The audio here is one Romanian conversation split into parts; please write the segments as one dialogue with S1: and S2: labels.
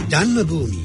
S1: जन्मभूमि.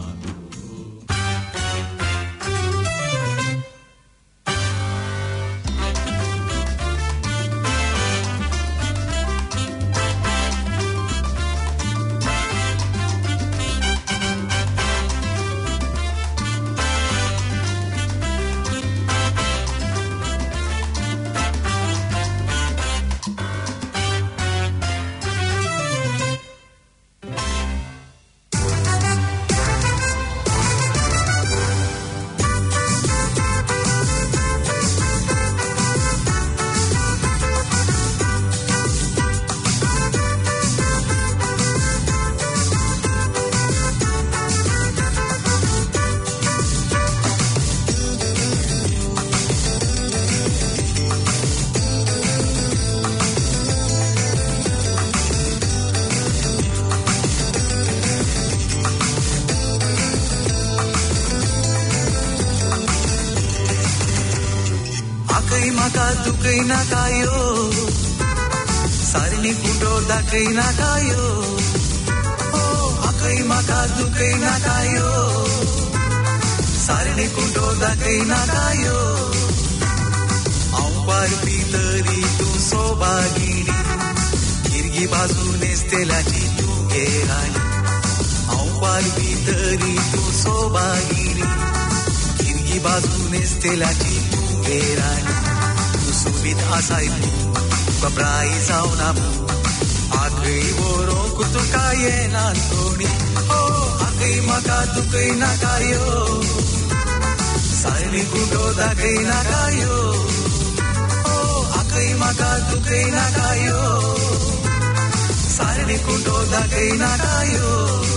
S2: Nakayo sarni kundo dakai nakayo oh akai maka dukai nakayo sarni kundo dakai nakayo aupar pitari tu sobagini kirgi bazu nestelachi tu gerani aupar pitari tu sobagini kirgi bazu nestelachi tu gerani subit asaipu babrai saunamu akai voro kutukaye nantoni oh akai maka dukai nakayo sarni kundo dakai nakayo oh akai maka dukai nakayo sarni kundo dakai nakayo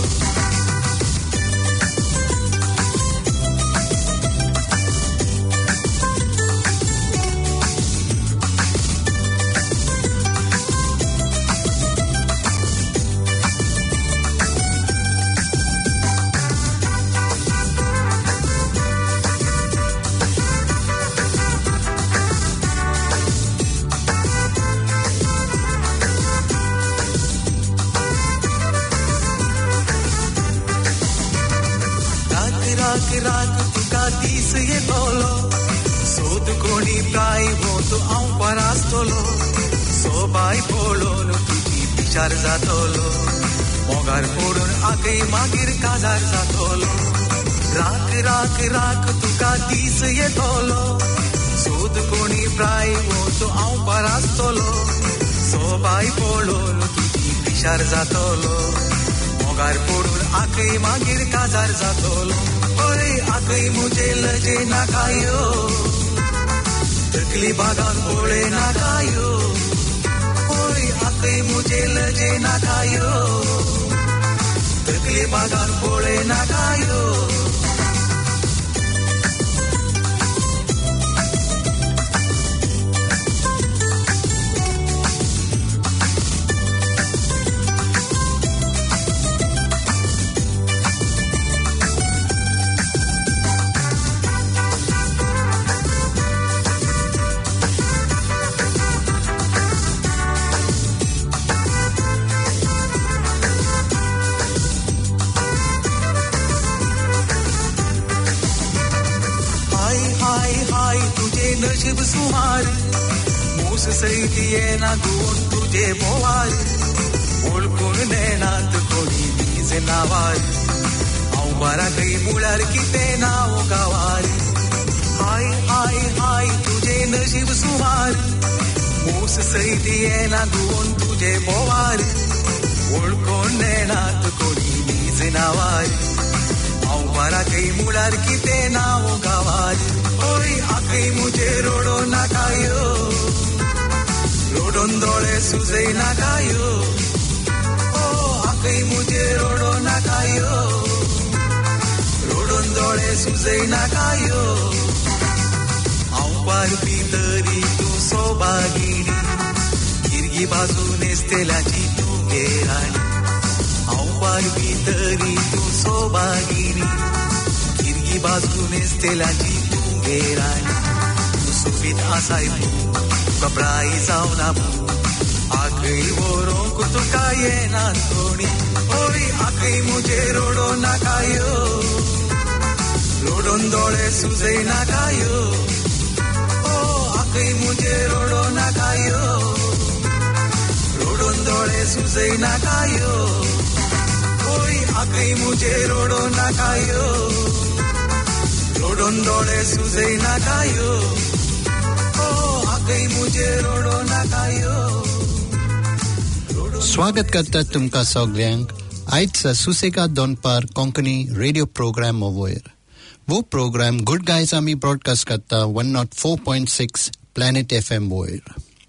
S2: रात तुका तीस ये बोलो सोद कोणी प्राय होतो आऊ परास्तोलो सोबाई बोलो न तुझी विचार जातोलो मोगार पोडून आगई मागीर काजार जातोलो राक तुका तीस ये बोलो सोद कोणी प्राय होतो आऊ परास्तोलो सोबाई बोलो न तुझी विचार जातोलो मोगार पोडून आगई मागीर काजार जातोलो ओरे आकई मुझे लजे ना खायो तकली बागान बोले ना खायो ओरे आकई मुझे लजे ना खायो तकली बागान बोले ना खायो नशीब सुमार मूस सही दिए ना गुण तुझे बोवार ओळखून नेनात कोणी नीज नावार आऊ बारा काही मुळार किते नाव गावार हाय हाय हाय तुझे नशीब सुमार मूस सही दिए ना गुण तुझे बोवार ओळखून नेनात कोणी नीज नावार आऊ बारा काही मुळार किते नाव गावार ओय आकई मुझे रोडो ना खायो रोडोन दोळे सुजै ना खायो ओ आकई मुझे रोडो ना खायो रोडोन दोळे सुजै ना खायो आऊ पार भितरी तू सोबागिनी किरगी बाजू नेस्तेलाची तू गेराणी आऊ पार भितरी तू सोबागिनी किरगी बाजू नेस्तेलाची Gerani, subit asaipu, kabrai saunapu, akai voro kutukaye nantoni, oi akai mujhe rodo nakayo rodon dole suzei nakayo oh akai mujhe rodo nakayo rodon dole suzei nakayo koi akai mujhe rodo nakayo rodon dole suzei nakayo oh akai mujhe rodo nakayo
S1: स्वागत करता तुमका सगळ्यांक आयचा सुसेगा दोनपार Konkani radio program वयर वो program good guys आमी ब्रॉडकास्ट करता 104.6 प्लॅनेट FM वयर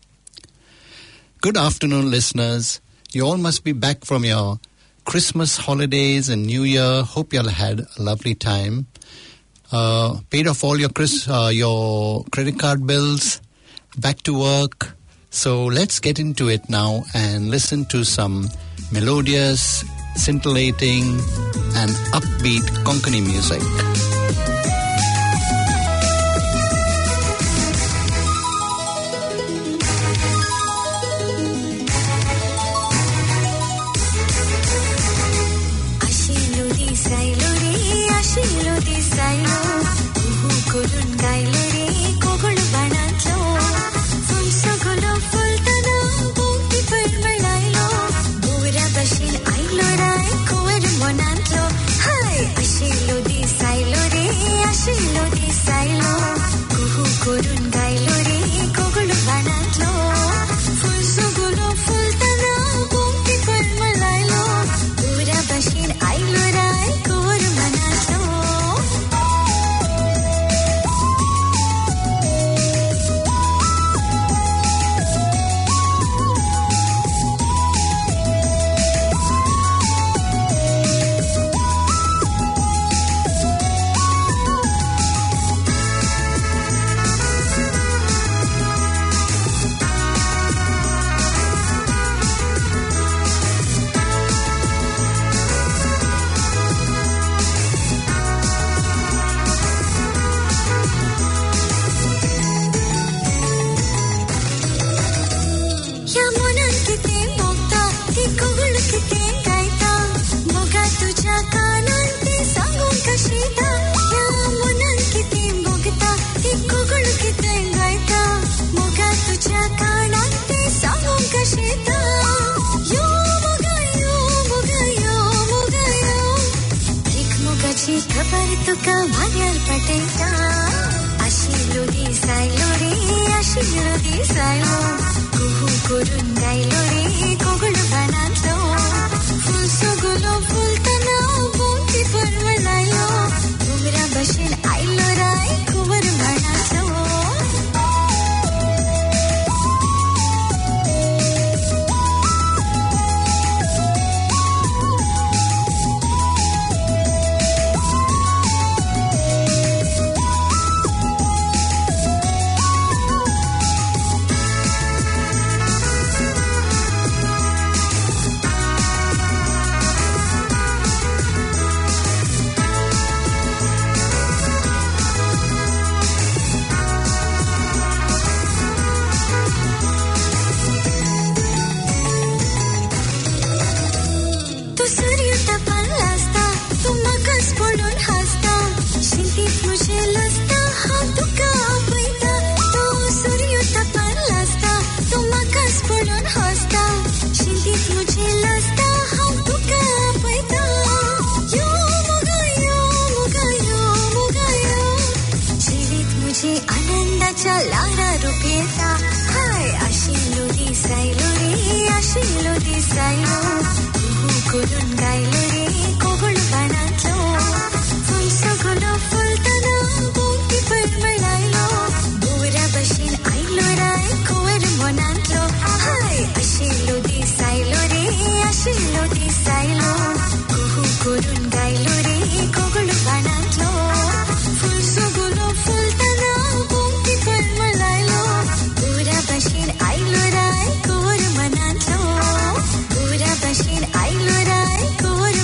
S1: Good afternoon listeners you all must be back from your Christmas holidays and New Year hope you all had a lovely time paid off all your credit card bills back to work. So let's get into it now and listen to some melodious, scintillating and upbeat Konkani music.
S3: Cover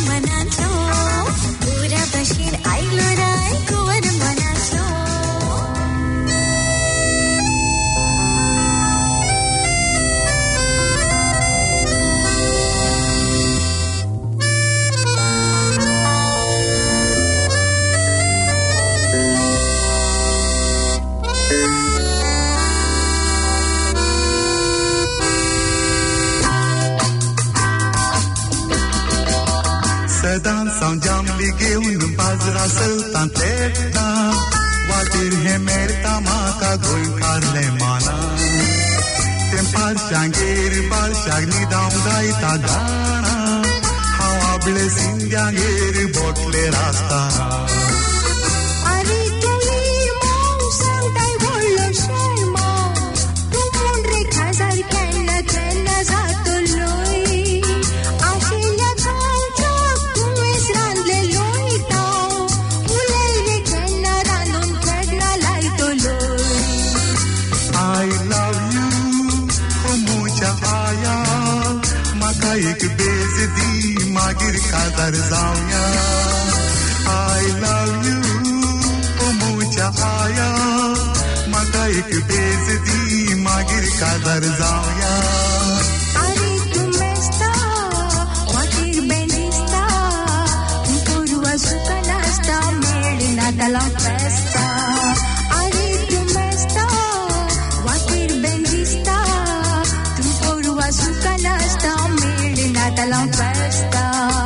S3: dansam jamli घेऊन बाजरा सलतान तेटा वाटीर हे मेरता माका गोल कारले माना तेंपार शांगेर बाल शागनी दाम गायता गाना हावाबले सिंग्यांगेर बोटले रास्ताना
S4: अरे तुई मौसम ताई बोललो शर्मा तू मुंडरे खाजार केन्ना केन्ना जातो लोई आशेल्या गांवच्या तुवेस रांदले लोयता उलयले केन्ना रांदून केन्ना लायतो लोई
S3: I love you oh mucha आया माका एक बेज दी मागीर काजार जावया I love you oh mucha आया माका एक बेज दी मागीर काजार जावया
S4: अरे तू मेस्ता वाटीर बेंडिस्ता तू पूर्वा सुका नास्ता मेळना तला फेस्ता अरे तू मेस्ता वाटीर बेंडिस्ता तू पूर्वा सुका नास्ता मेळना तला फेस्ता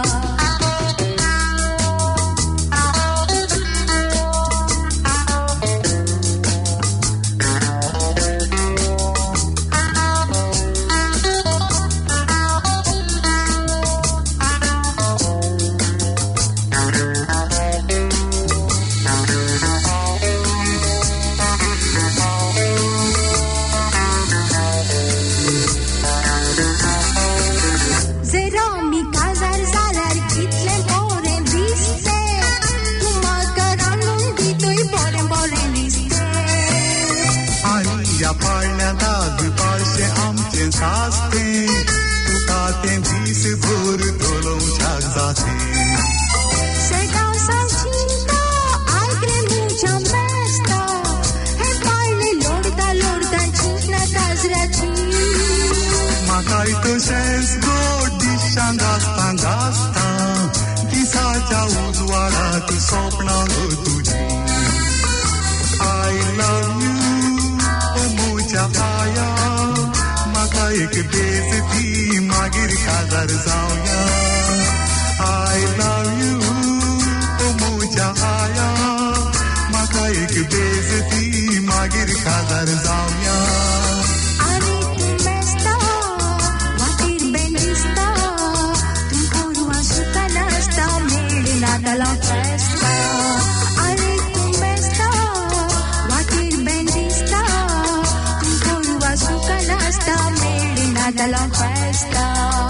S4: जरा मी काजार जाल्यार कितले बोरें दिसते तू म्हाका रांदून दितोय बोरें बोरें दिसते
S3: आणि या पाळण्या दाग पाळशे आमचे सासते तुका ते दीस भर धोलोवशाक जाते
S4: Sedao sancinta altre mucha mesta हे पाळणे लोडता लोडता चिंतना काजराची
S3: म्हाकाय तशेंच गोड दिशां गासता गासता दिसाच्या उजवाडात स्वप्नां गो तुजी I love you oh mucha आया म्हाका एक बेज दी मागीर काजार जावया I love you oh mucha आया म्हाका एक बेज दी मागीर काजार जावया
S4: अरे तू मेस्ता वाटीर बेंडिस्ता तू पूर्वा सुका नास्ता मेळना तला फेस्ता अरे तू मेस्ता वाटीर बेंडिस्ता तू पूर्वा सुका नास्ता मेळना तला फेस्ता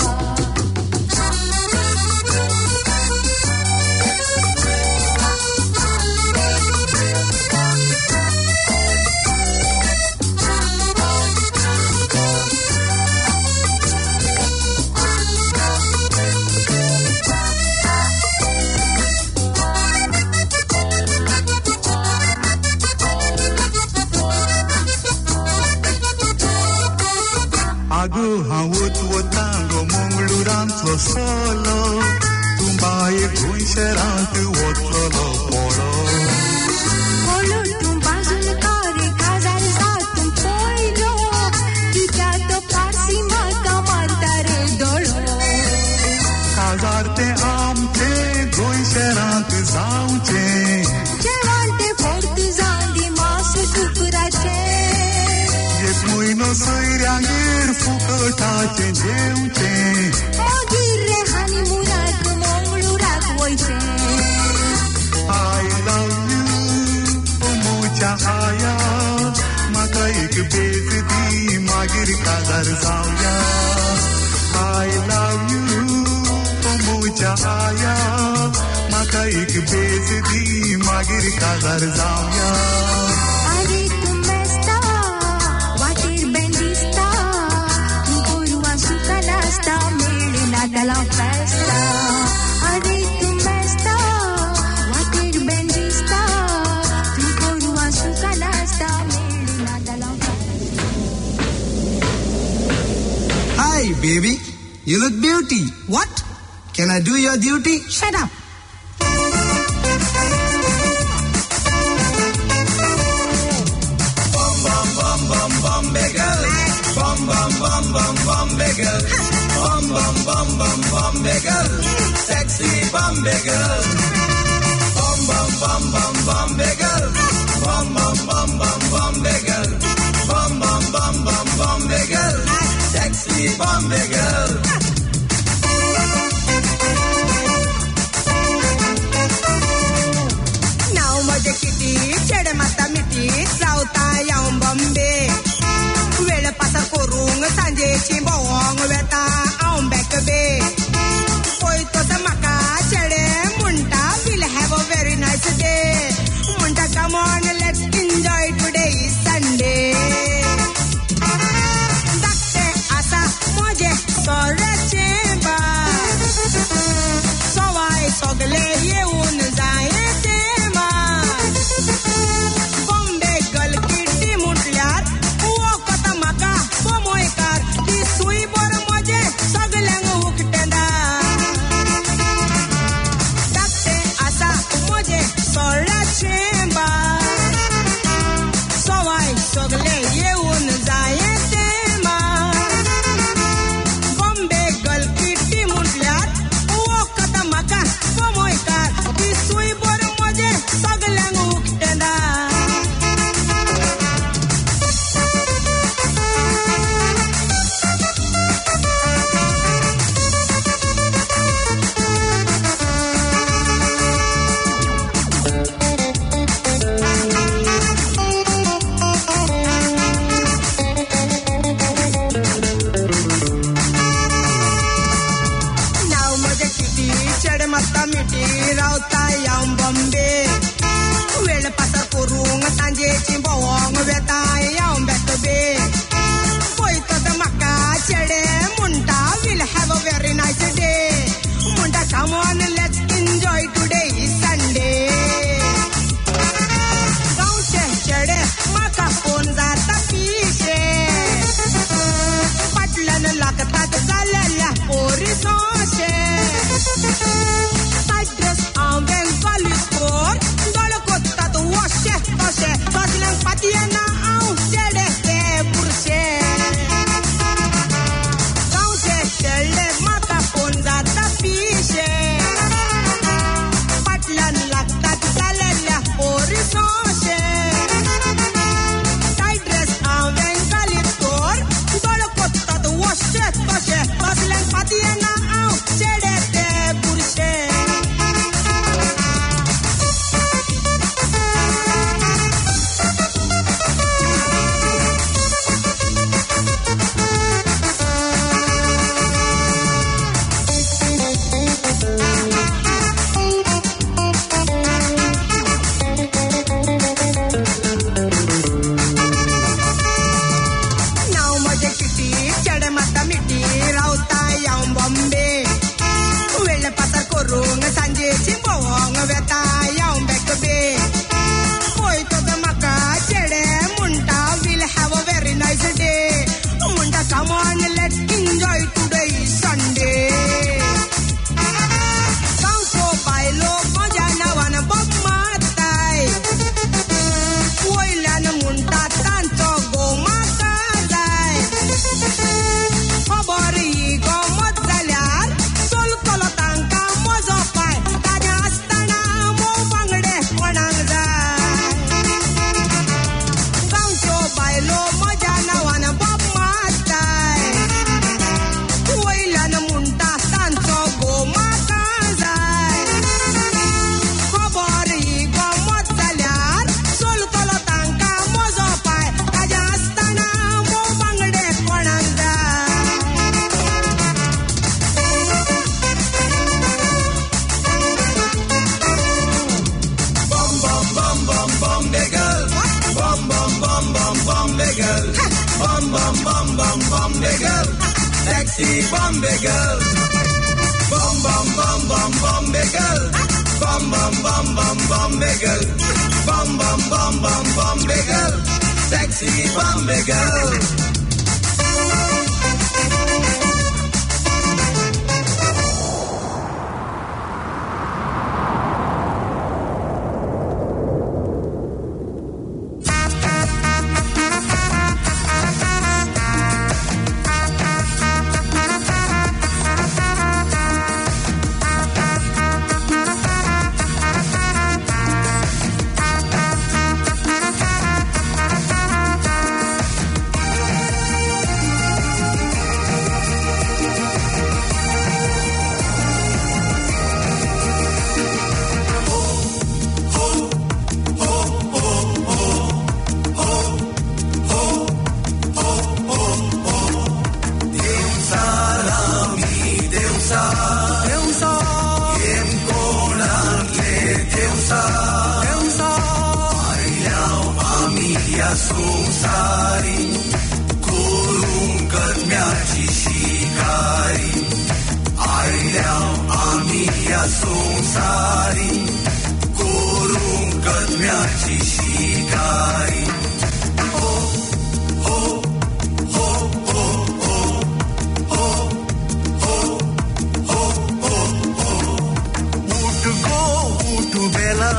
S3: आगो हांव वतांगो मंगळुरांतलो सोलो तुंबाये गोंयशेरांत वतलो पोळो
S4: बोलो तू बाजून कारे काजार जातून पयलो कित्या तो फारसी म्हाका मारता रे दोळो
S3: काजार ते आमचे गोंयशेरांत जावचे
S4: जेवण ते फोर्त जावन दी मास कुकराचे
S3: एक म्हयनो सयऱ्यांगेर फुकटाचे जेवचे
S4: मागीर रे हनीमुनाक मंगळुराक वयचे
S3: I love you oh mucha आया म्हाका एक बेज दी मागीर काजार जावया I love you oh mucha आया म्हाका एक बेज दी मागीर काजार जावया
S4: अरे तू मेस्ता वाटीर बेंडिस्ता तू पूर्वा सुका नास्ता मेळना तला फेस्ता अरे तू मेस्ता वाटीर बेंडिस्ता तू पूर्वा सुका नास्ता मेळना तला
S5: Hi, baby. You look beauty. What? Can I do your duty? Shut up.
S2: Bombay girl, bum bum bum bum Bombay girl, bum bum bum bum Bombay girl, sexy Bombay girl. Bum bum bum bum Bombay girl, bum bum bum bum Bombay girl, bum bum bum bum Bombay girl, sexy Bombay girl.
S6: Now माझे किती चढ माता मिठी रावता यावं बॉम्बे वेळ पासा करूंक सांजेची भोवंक वेता हांव बॅक बे पळय तसो म्हाका चेडे म्हणटा we'll have a very nice day म्हणटा come on let's enjoy today is Sunday धाकटे आसा म्हजे सोऱ्याचे बार सवाय सगळे येऊन जाये बॉम्बे गर्ल किटी म्हटल्यार वखद म्हाका बोमोयकार ती सुई बर म्हजे सगल्यांक उकटेंदा धाकटे आसा म्हजे सोळ्याचे बार सवाय सगळे येऊन जाये ते मार बॉम्बे गर्ल किटी म्हटल्यार वखद म्हाका बोमोयकार ती सुई बर म्हजे सगल्यांक उकटेंदा माता मिठी रावता यावं बॉम्बे वेळ पासा करूंक सांजेची भोवंक वेता यावं बॅक बे पळयत म्हाका चेडे म्हणटा we'll have a very nice day म्हणटा come on let's enjoy today is Sunday गांवचे चेडे म्हाका फोन जाता पिशे फाटल्यान लागतात जालेल्या पोरी सोशे ड्रेस हांवें घालीत कोर दोळ कोत्तात वोशे तशे कसल्यांक पातयेना हांव चेडे ते पुरशे गांवचे चेडे म्हाका फोन जाता पिशे फाटल्यान लागतात जालेल्या पोरी सोशे टायट ड्रेस हांवें घालीत कोर दोळ कोत्तात वोशे तशे कसल्यांक पातयेना हांव चेडे ते पुरशे सांजेची भोवंक वेता यावं बॅक बे पळयत म्हाका चेडे म्हणटा we'll have a very nice day म्हणटा come on let's enjoy today is Sunday गांवचो बायलो म्हज्या नांवान बोब मारताय वयल्यान म्हणटा तांचो गोमाका जाय खबर ही गमत जाल्यार चलतलो तांकां म्हजो पाय ताज्या आसतना मोव बांगडे कोणाक जाय गांवच्यो बायलो म्हज्या नांवान बोब मारताय वयल्यान म्हणटा तांचो गोमाका जाय खबर ही गमत जाल्यार चलतलो तांकां म्हजो पाय ताज्या आसतना मोव बांगडे कोणाक जाय
S2: Bombay girl, bum bum bum bum Bombay girl, bum bum bum bum Bombay girl, sexy Bombay girl. Bum bum bum bum Bombay girl, bum bum bum bum Bombay girl, bum bum bum bum Bombay girl, sexy Bombay girl. या संसारी करून कदम्याची शिकारी आयल्या आम्ही या संसारी करून कदम्याची शिकारी हो हो हो हो हो हो हो हो हो हो उठ गो उठ बेला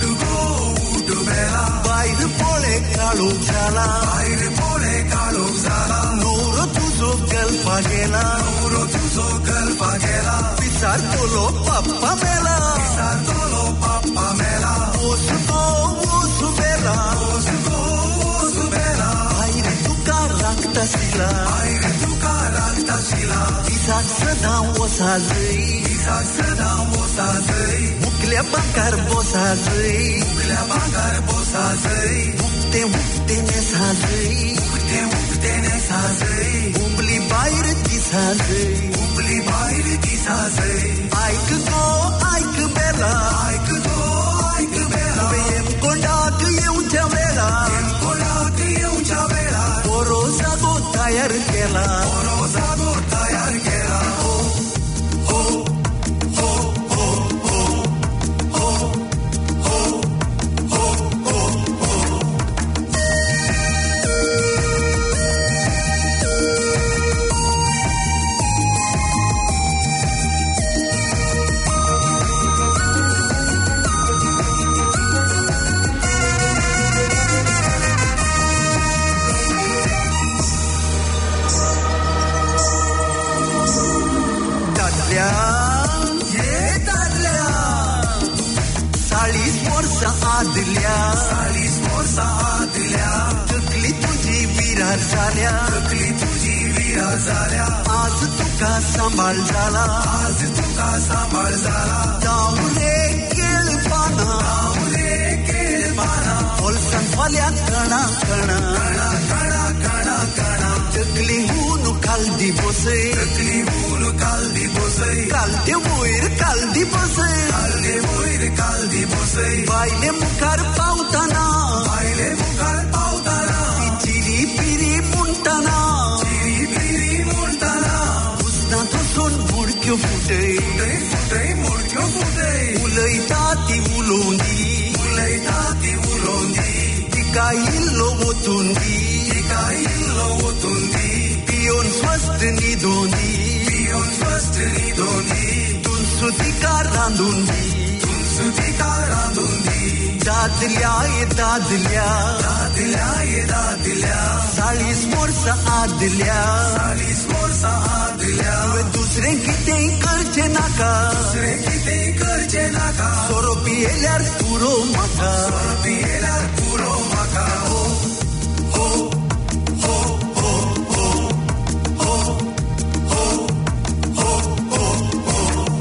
S2: बाहेर पोळे काळोख झाला नोर तुझो गल्पा गेला विचार तोलो पप्पा मेला ओस बेला बाहेर तुका राखता शिला तिचा सदा वसाजई मुकल्या बांकार बोसाजई उगते नेसाजई उंबली बाहेर दिसाजई ऐक बेला वेम कोंडाक येऊच्या वेळा पोरो जागो तयार केला हो हो हो हो हो हो हो हो हो हो आदल्या तकली तुझी विरार झाल्या आज तुका सांभाळ झाला जाऊ रे केळ पाना ओलसन फाल्या कणा तकली हून कालदी बोसे कालते वयर कालदी बोसे बायले मुखार पावताना चिरी पिरी मुंटाना उस्ना तुसून मुडक्यो फुटे उलयता ती उलोंदी तिका इल्लो वतुंदी पियोन स्वस्त न्हिदोंदी तुनसुतिका रांदुंदी दादल्या साळीस वर्सां आदल्या दुसरे कितेंय करचे नाका सोरो पियेल्यार पुरो म्हाका हो हो हो हो हो हो हो हो हो हो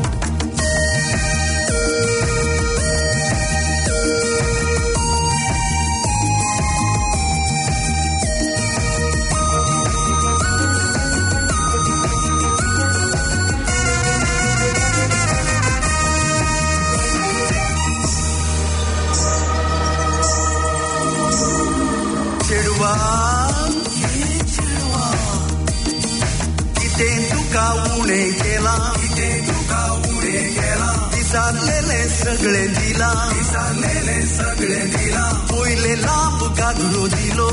S2: किते तुका उणे केला विसरलेले सगळे दिला पहिले लांब गागरो दिलो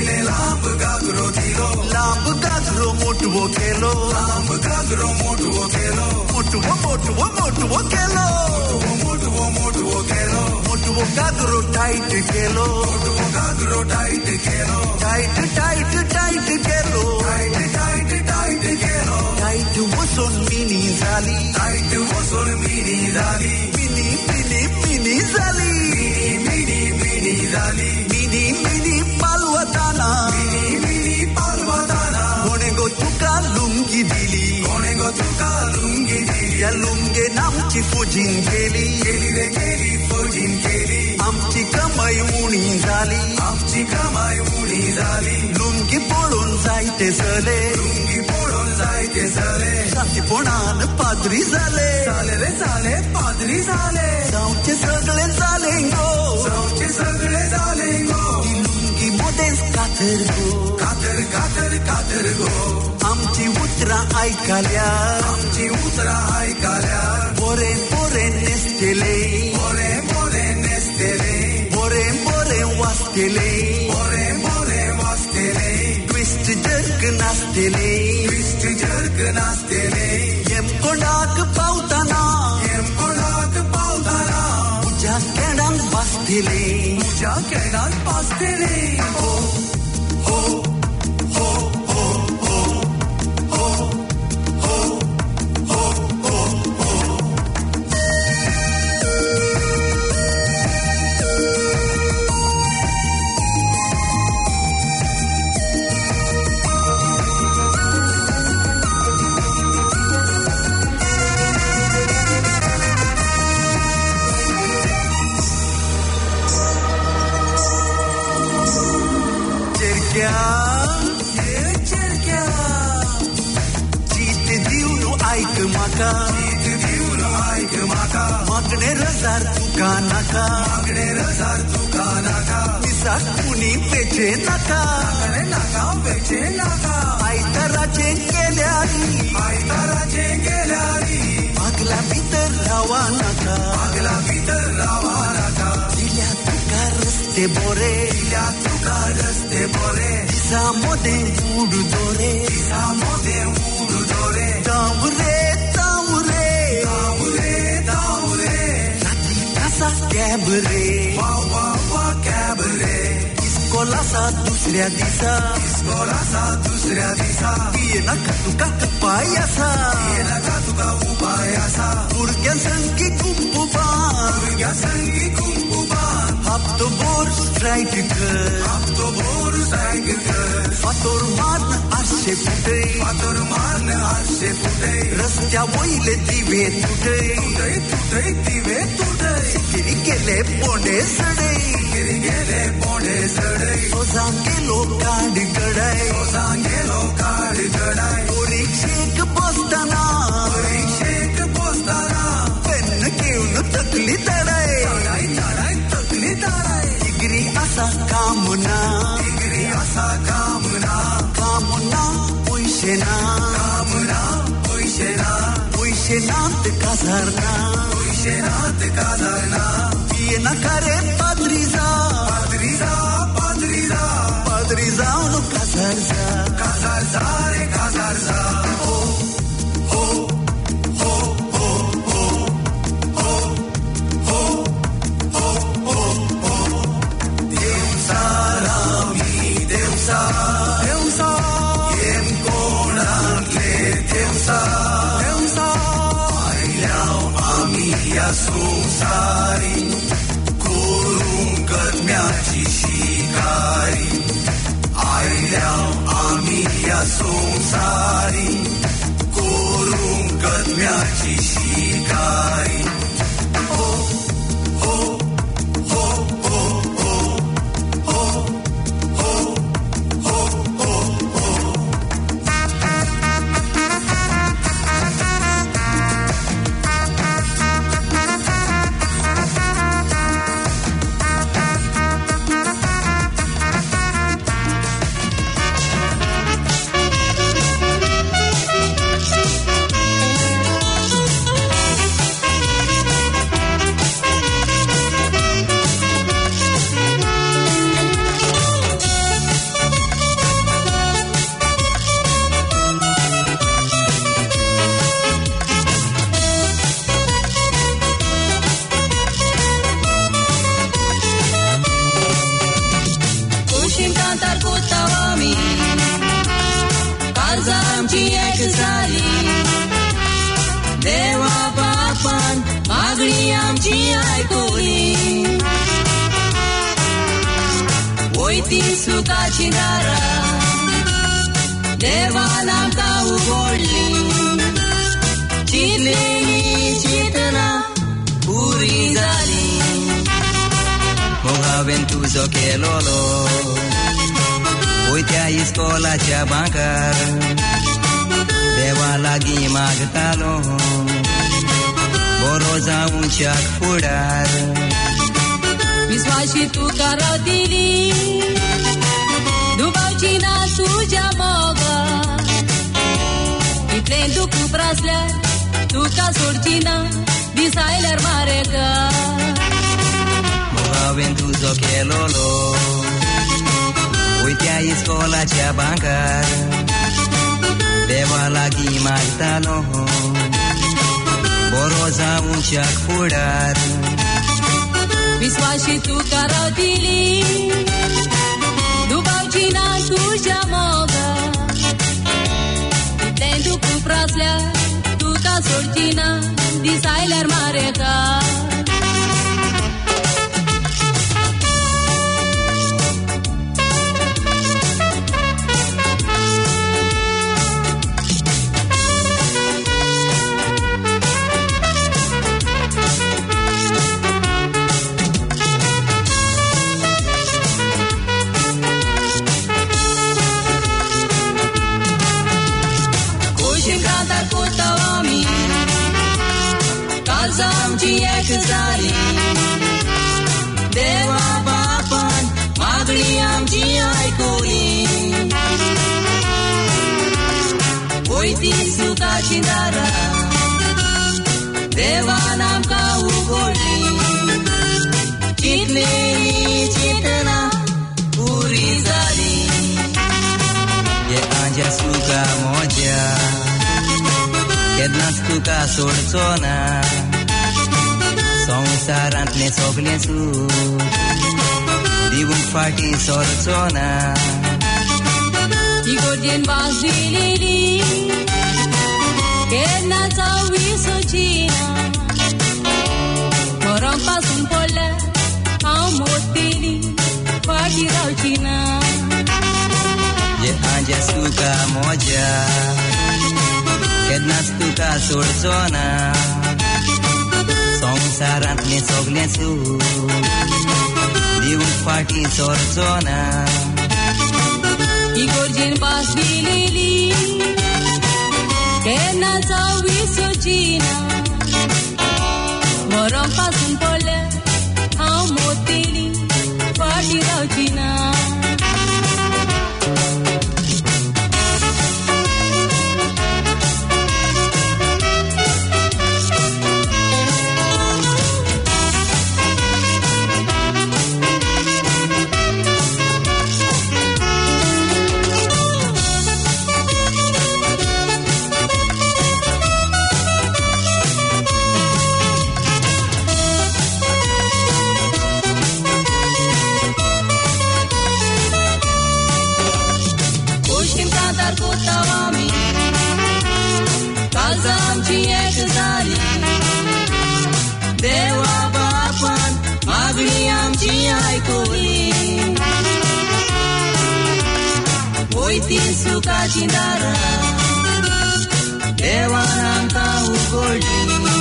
S2: लांब गागरो मोठवो केलो मोठवो गागरो टाईट केलो टाईट केलो टाईट वसून मिनी झाली मिनी झाली पालवताना कोणे गो तुका लुंगी दिली या लुंगे नामची फुजीन केली आमची कमाई उणी झाली लुंगी पडून जायते चले शांतीपणान पाद्री झाले जाऊचे सगळे झाले गो लुंगी मध्ये कातर गो
S7: आमची उतरा ऐकाल्या बोरे बोरे नेसतेले बोरे वाचतेले ट्विस्ट जर्क नाचतेले एमकोडाक पावताना उजा केडान बसतेले हो हो हो हो हो हो हो हो हो हो चीत दिवू ऐक माका मागणे रजार तुका नाका निसा कुणी पेचे नाका आयताराचे गेल्यारी मागला भितर रावा नाका दिल्या तुका रस्ते बोरे दिसामध्ये उडू दोरे तावरे रात्री कसा कॅब रे इस्कोलासा दुसऱ्या दिसा येना का तुका उपाय असा भुरग्या संगी कुंपुबान हप्तो बोर स्ट्राईक कर फातोर मारन आरशे फुटे रस्त्या वयले दिवे तुटे गिरी गेले पोंडे सडे ओजान गेलो काड गडाय परीक्षेक बसताना पेन घेऊन तकली तडाय डिग्री असा कामना पैसे नात काजारना ये नका रे पादरी जाऊन काजार जा हो हो हो हो हो हो हो हो हो हो देवसा संसारी करून गरम्याची शिकारी आयल्या आम्ही या संसारी करून गरम्याची शिकारी हो हो हो हो हो हो हो हो हो हो देवा बापान मागणी आमची ऐकूली वयती सुखाची दारा देवान आमकां उगडली चितलेली चितना पुरी जाली हांवें तुजो केलोलो वयत्या इस्कोलाच्या बांकार देवा लागीं मागतालो बरो जावच्याक फुडार विस्वाशी तुका दिली दुबा
S8: prasler, tu ca sorgina, disailer marega.
S9: Juventus ochelolo, uite a scola cea bancar, deva la ghimartano, boroza un ceac furar.
S8: Viswashi tu caratili, după cina tu jamoga, tendu cu praslea, tu ca sorgina, disailer marega.
S9: Zari Deva bapan magli amchi ai koi Oiti suka chindara Deva nam ka ugoli Chitne chitna puri zari Ye anja suka moja Kedna suka sortsona Sarantle soglesu Divun fati sortsona
S8: Igorgen basilili Kedna sawi sochina Moram pasun pola Au motili Fati rauchina
S9: Ye anja suka moja Kedna suka sortsona Sarantle soglesu Divun fati sortsona
S8: Igorgen basilili Kedna sawi sochina Moram pasun pola Au motili Fati rauchina
S9: Deva bapan magli amchi ai koi Oiti suka chindara Deva nam ka ugoli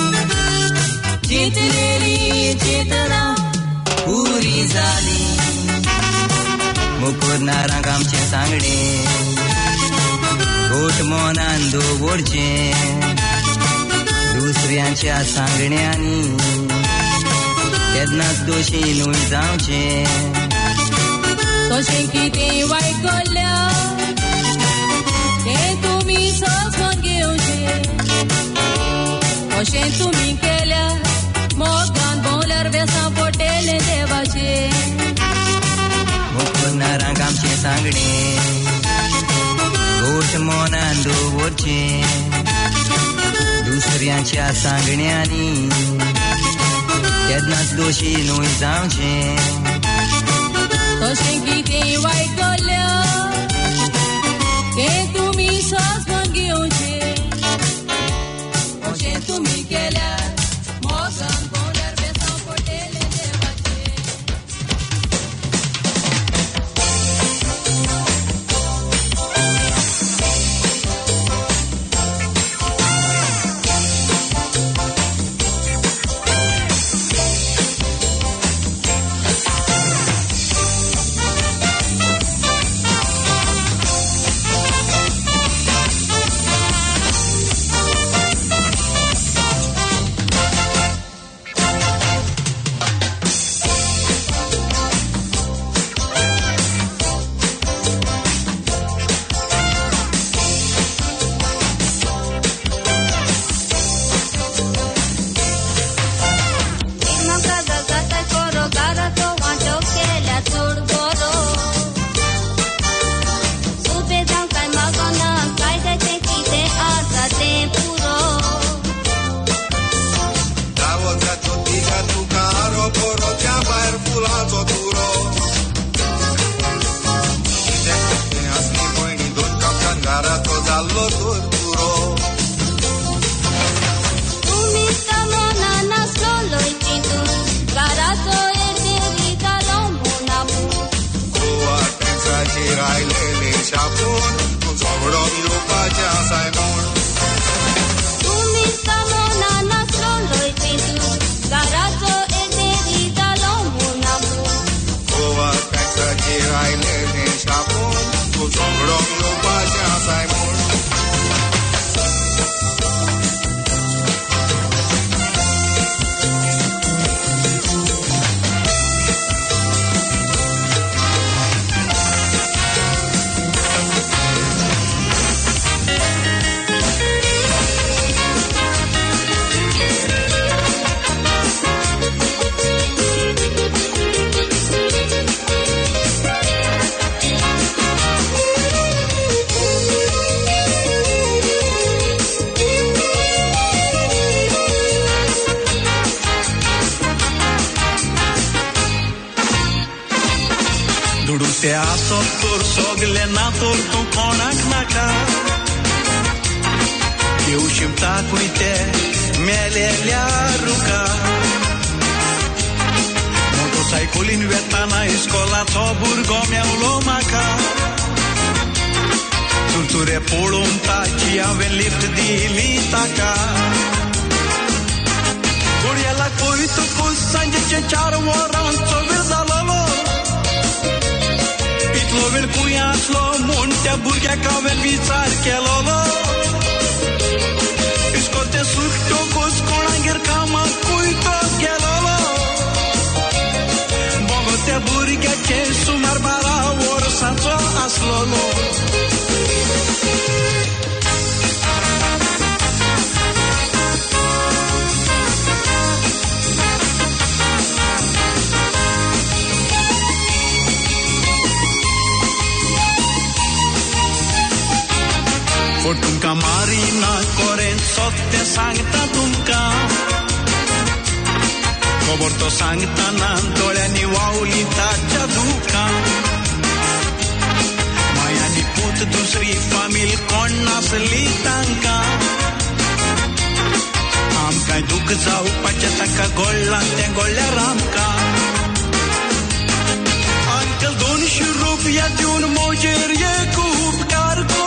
S9: Chitleri chitna puri zali Mukur narangam che sangde Got monando borje दुसऱ्यांच्या सांगण्यानी केन्नाच दोशी न्हय जावचे
S8: तशें कितें वायट घडल्या तें तुमी समजून घेवचें अशें तुमी केल्या मोगान भोंवल्यार वेसां पडटलें देवाचें
S9: मुखर नारांक आमचें सांगणें गोठ मोनान दवरचें दुसऱ्यांच्या सांगण्यानी केन्नाच दोशी न्हय जावचें
S8: तशें कितें वायट घडल्या तें तुमी समजून घेवचें अशें तुमी केल्यार मोगान भोंवल्यार वेसां पडटलें देवाचें
S2: Uite asoptur soglenatul tu conac naca Eu și-mi tac uite melelea ruca Motocyculin vetana iskola co burgomiau lomaca Turture pulum taci aven lift di litaka Guriela coitu pus sange ce ceară oran co virzalolo Itlovel cuiaslo muntea burghea caven vițar chelolo Iskote suhto cos conanger kama cuito gelolo Bogote burghea ce sumar bara or sanso aslolo Fortunca marina corent sotte sancta tunca Coborto sancta nantole ni waulita jaduka Maya ni put dusri famil konna slitanka Am kai duk zau pachata ka gollante golle ramka Uncle 200 rupiya deun mojer ye खूप कारको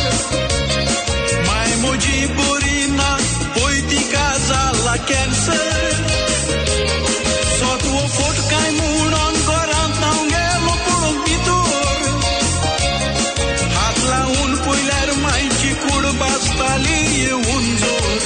S2: Moji burina politica zalla cancer Sotu o fot kai munon goranta ungelo pulon bitur Hatla un puiler mai cicur bastali unzor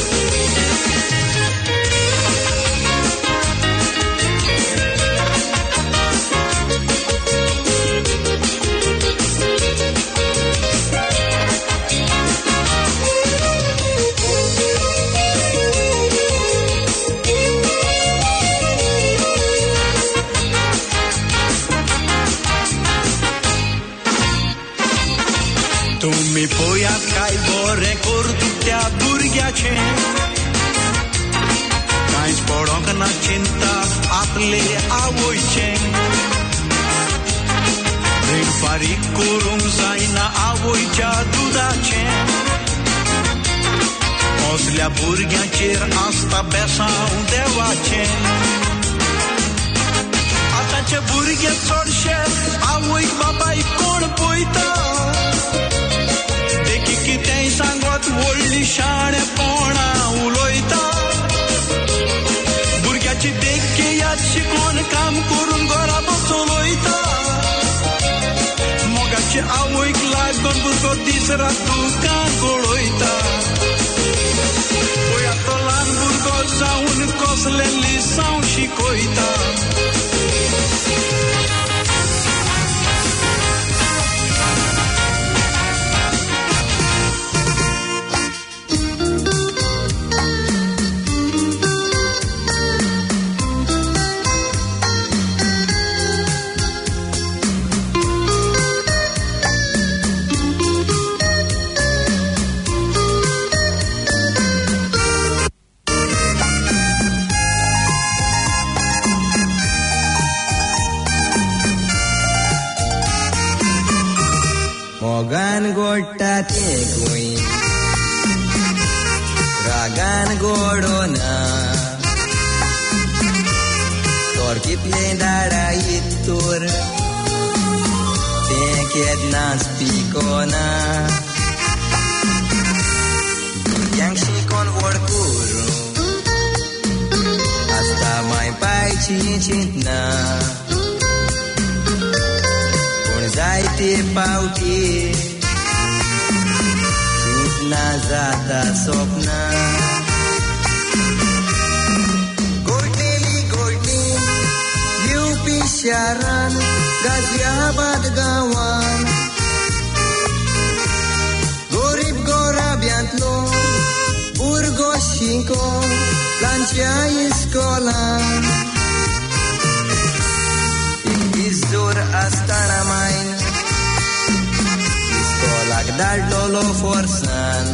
S2: तुम्ही पोयात काय बोरे करतुत्या भुरग्याचे कांयच पडोंक ना चिंता आपले आवयचे रीण फारीक करूंक जायना आवयच्या दुदाचे असल्या भुरग्यांचेर आसता बेसांव देवाचे आतांचे भुरगे चडशे आवयक बापायक कोण पळयता कितेंय सांगत व्हडली शाणेपणा उलयता भुरग्याची देख्खे याद शिकोवन काम करून घरा चलयता मोगाची आवयक लागून भुरगो दीस रात दुकां गळयता पळयात तो ल्हान भुरगो जावन कसले लिसांव शिकयता
S9: मोगान गोडटा ते गोई रागान गोडोना तोर कितले दाडा इत्तोर ते केदनाच पिकोना भुरग्यांक शिकोन व्हड करूं आसता माय पायची चिंतना जायते पावटी चिंतना जाता स्वप्ना गोडलेली गोडली येवपी शारान गाजियाबाद गांवान गोरीब गोराब्यांतलो भुरगो शिकोन तांच्या इस्कोलान जोर आसतना मायन इस्कोलाक धाडलोलो फोर्सान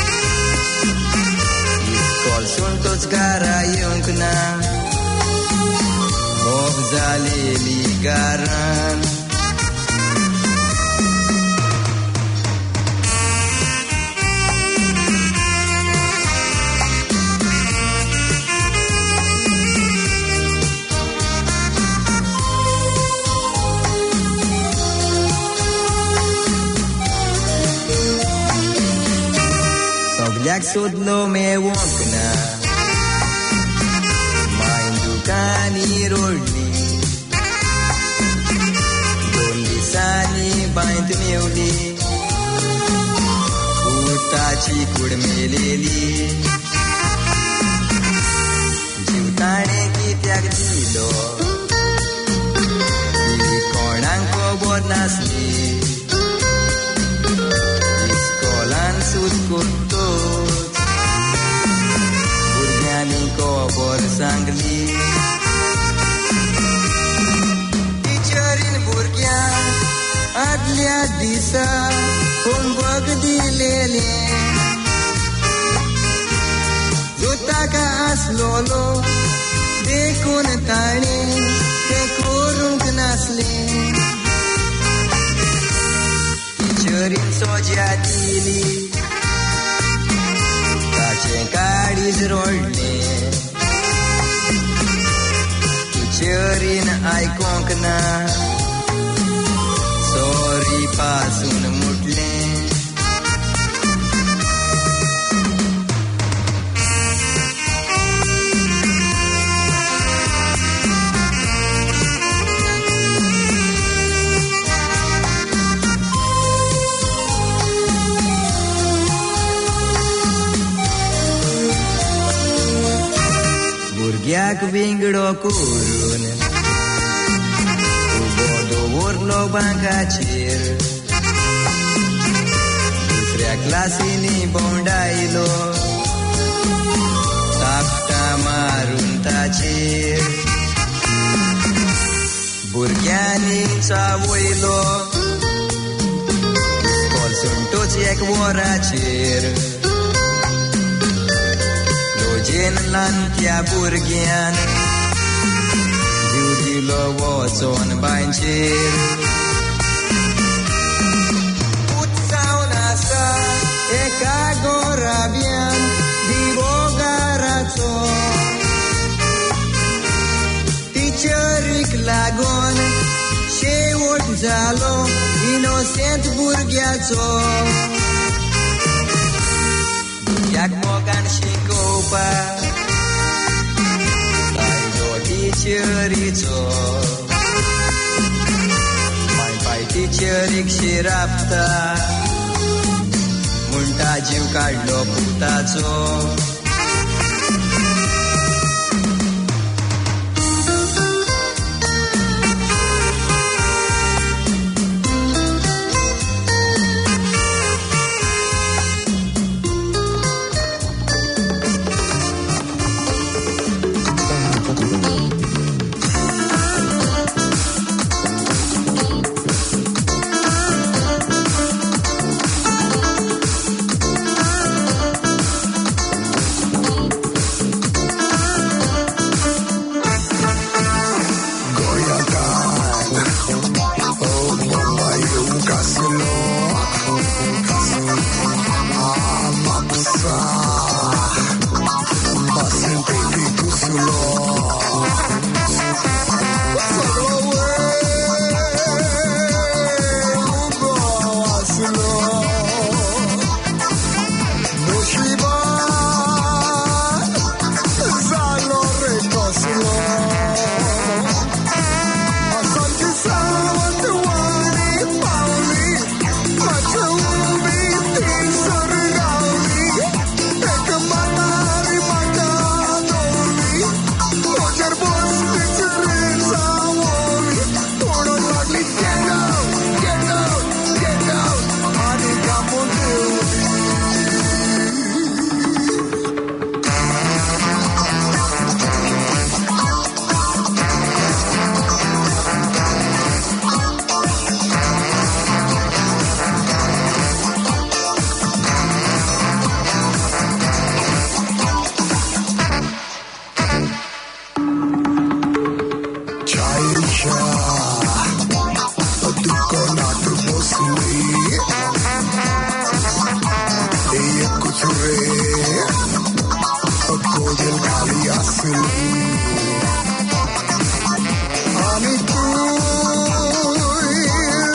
S9: इस्कोलसून तोच घरा येवंक ना मोग जालेली गारान आपल्याक सोदलो मेवंक ना मायन दुकानी रोडली दोन दिसांनी बांयत मेवली उताची कूड मेलेली जीव ताणे कित्याक दिलो ती कोणाक खबर नासली इस्कोलान सूट करतोच भुरग्यांनी खबर सांगली टिचरीन भुरग्यांक आदल्या दिसा होमवर्क दिलेले जो ताका आसलोलो देखून ताणे ते करूंक नासले टिचरीन सोज्या दिली ताचे काळीज रोडले टिचरीन आयकोंक ना सॉरी पासून मुटले भुरग्याक विंगडो करून उबो दवरलो बांकाचेर दुसऱ्या क्लासीनी बोंडायलो तापटा मारून ताचेर भुरग्यांनी चावयलो इस्कॉल सुंटोच एक वराचेर लोजेन ल्हानक्या भुरग्यान जीव दिलो वचोन बांयचेर उत्सव नासा एका गोराब्यान दिवो गाराचो टिचरीक लागोन शेवट जालो इनोसेंट भुरग्याचो भुरग्याक मोगान शिकोवपाक कायदो टिचरीचो पाय टिचरीक शिरापता म्हणटा जीव काडलो पुताचो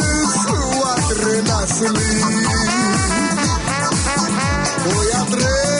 S10: Voy a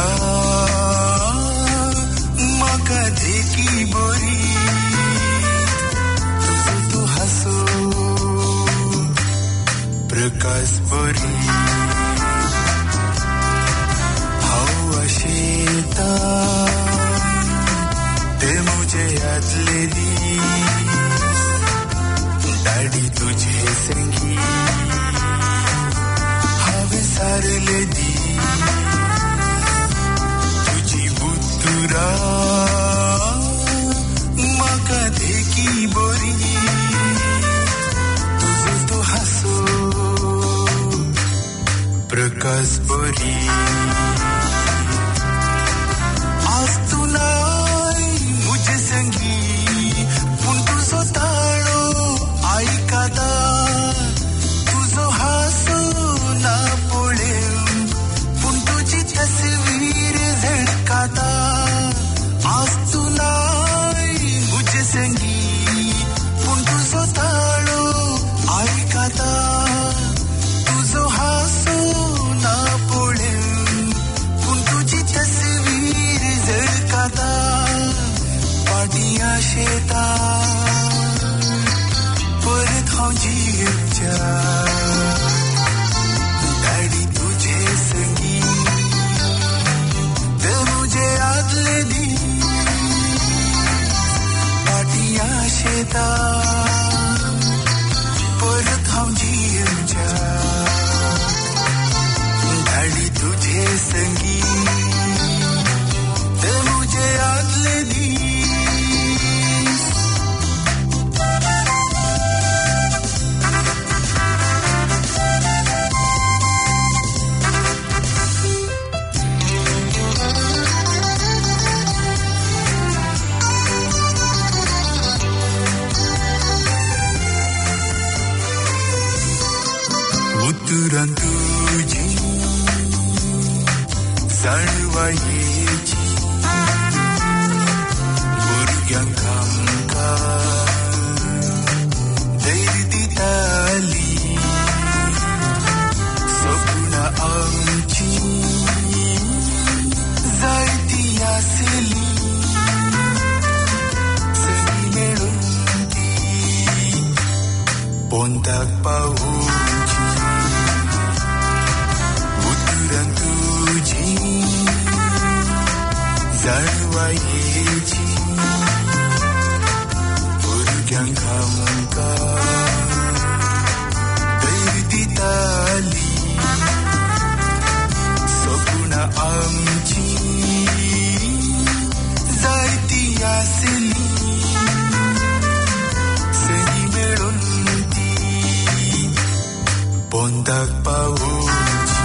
S3: मका देखी बोरी तुझे तो हसो प्रकाश बोरी हवा शेता ते मुझे याद ले दी दाढ़ी तुझे संगी हवे सारे ले दी तुझी बुतुरा मका देखी बोरी तुझे तो हसो प्रकाश बोरी आज तू नाही मुझे संगी पण तुझो ताळो ऐकाता तुझो हासो ना पोळे पण तुझी तस्वीर झळकाता आज तू नाही मुझे संगी पण तुझो ताळो ऐकाता तुझो हासो ना पोळे पण तुझी तस्वीर झळकाता पाडिया शेता परत हांव जीवच्या दाढी तुझे संगी ते मुझे आदले दी पाडिया शेता परत हांव जीवच्या दाढी तुझे संगी ते मुझे आदले दी उतरान तुझी जाणवायेची भुरग्यांक आमकां धैर्य दिताली सपनां आमची जायती आसली सगळीं मेळून ती पोंताक पावोवची उतरान तुझी जाणवायेची भुरग्यांक आमकां धैर्य दिताली सपनां आमची जायती आसली सगळीं मेळून ती पोंताक पावोवची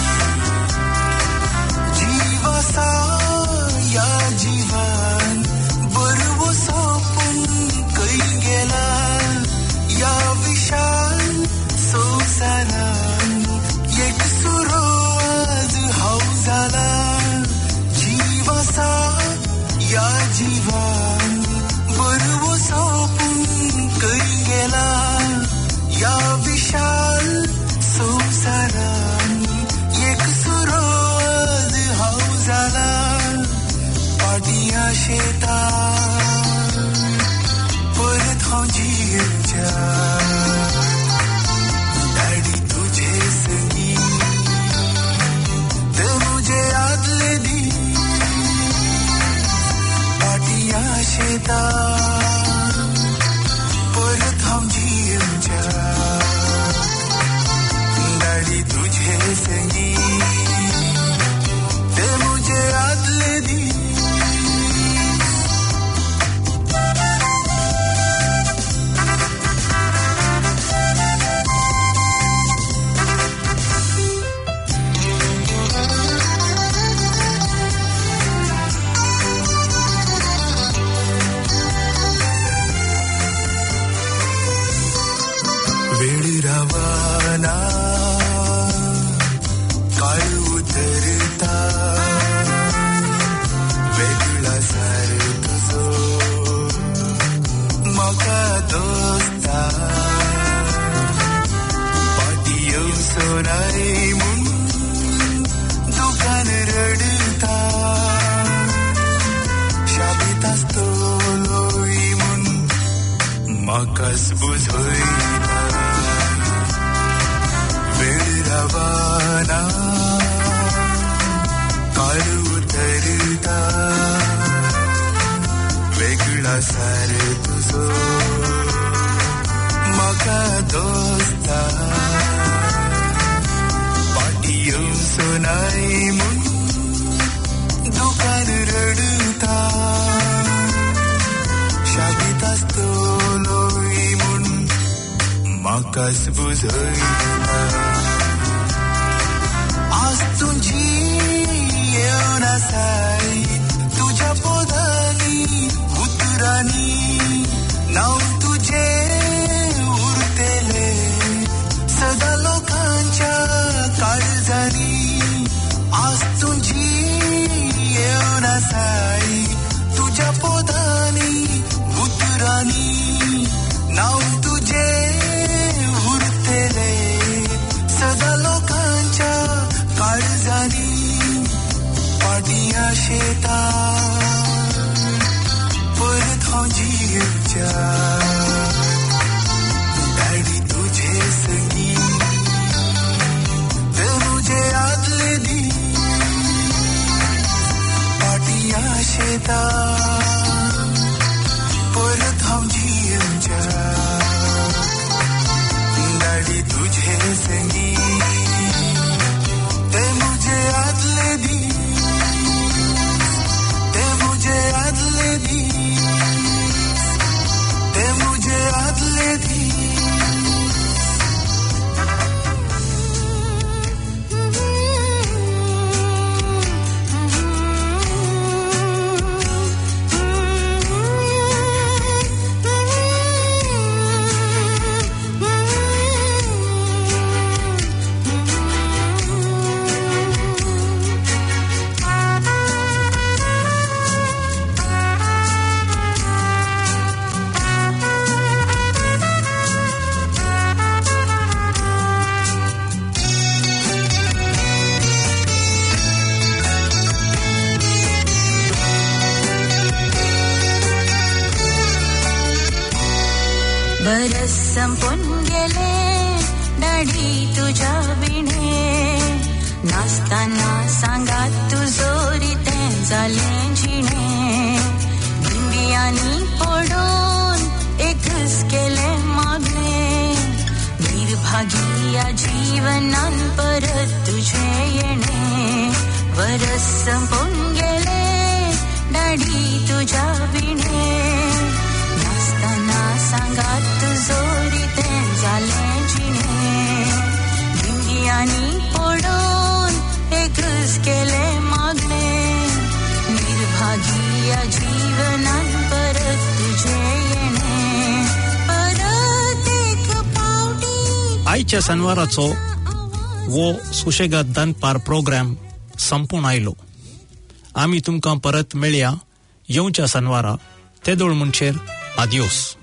S3: जीवासा या जीवन बरवो सोपून खंय गेला या विशाल संवसारान एक सुरो आज हांव जाला जीवासा या जीवन बरवो सोपून खंय गेला या विशाल संवसारान एक सुरो आज हांव जाला पाडिया शेता परत हांव जीवच्या दाढी तुझे संगी ते मुझे आदले दी पाडिया शेता परत हांव जीवच्या दाढी तुझे संगी ते मुझे आदले दी म्हाकाच बुजयता वेळ रवाना काळ उतरता वेगळा सार तुझो म्हाका दोस्ता पाटी येवचो नाय म्हूण दुकान रडता शाबीत आसतलोय म्हूण म्हाकाच बुजयता आज तुजी येवन आसाय तुज्या पोदांनी उतरांनी नांव तुजें उरतेले सदा लोकांच्या काळजांनी आज तुजी येवन आसाय तुज्या पोदांनी उतरांनी नांव तुजें उरतेले सदा लोकांच्या काळजांनी पाडिया शेता परत हांव जिवच्या डॅडी तुझे संगी ते मुझे आदले दी पाडिया शेता परत हांव जिवच्या डॅडी तुझे संगी ते मुझे आदले दी ते मुझे आदले दी ते मुझे आदले दी
S10: बरस संपून गेले डॅडी तुझ्या विणे नाचताना सांगात तुझो रितें जालें जिणे दिंडियांनी पडून एकच केले मागणे निर्भागी या जीवनान परत तुझे येणे बरस संपून गेले डॅडी तुझ्या विणे सांगात तुझो रितें जालें जिणे दिंडियांनी पडून एकच केले मागणे निर्भागी या जीवनान परत तुझे येणे परत एक पावटी.
S11: आयच्या शनिवाराचो वो सुशेगाद दनपार प्रोग्राम संपून आयलो. आमी तुमकां परत मेळया येवच्या शनिवारा ते दोळ म्हणचेर आदियोस.